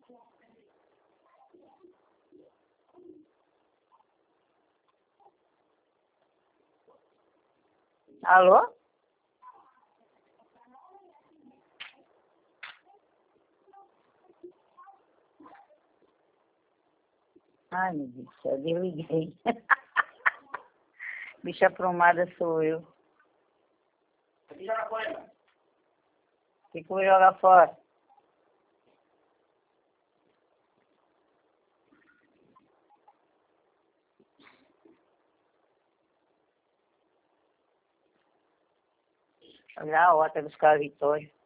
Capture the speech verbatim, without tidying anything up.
Alô? Ai, meu Deus do céu, desliguei. Bicha aprumada sou eu. Aqui joga fora. O que que eu vou jogar fora? Já a hora buscar a Vitória.